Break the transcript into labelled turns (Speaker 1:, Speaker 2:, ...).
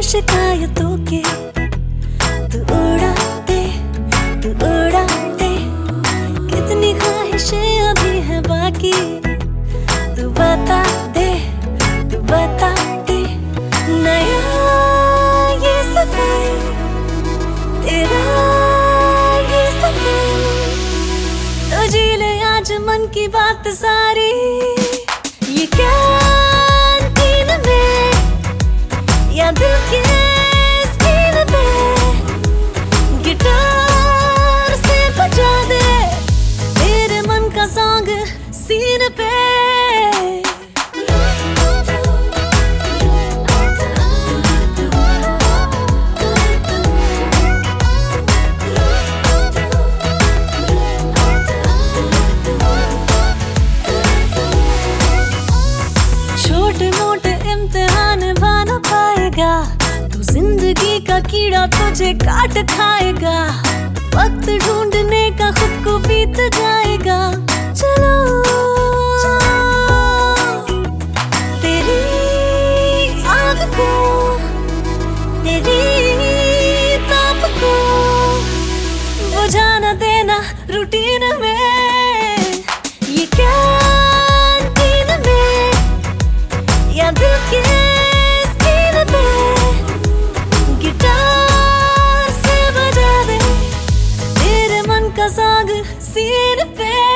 Speaker 1: शिकायतों के तू उड़ा दे, तू उड़ा दे। कितनी ख्वाहिशें अभी है बाकी, तू बता दे, तू बता दे। नया ये सफर तेरा, ये सफर तो जी ले आज मन की बात सारी। ये कैंटीन में या दिल के स्क्रीन पे गिटार से बजा दे तेरे मन का सॉन्ग सीन पे। छोटे मोटे इम्तिहान बना पाएगा, तू जिंदगी का कीड़ा तुझे काट खाएगा। वक्त ढूंढने का खुद को बीत जाएगा। चलो तेरी आग को, तेरी ताप को बुझा न देना रूटीन में। ये कैंटीन में या दिल के स्क्रीन पे गिटार से बजा दे तेरे मन का सॉन्ग सीन पे।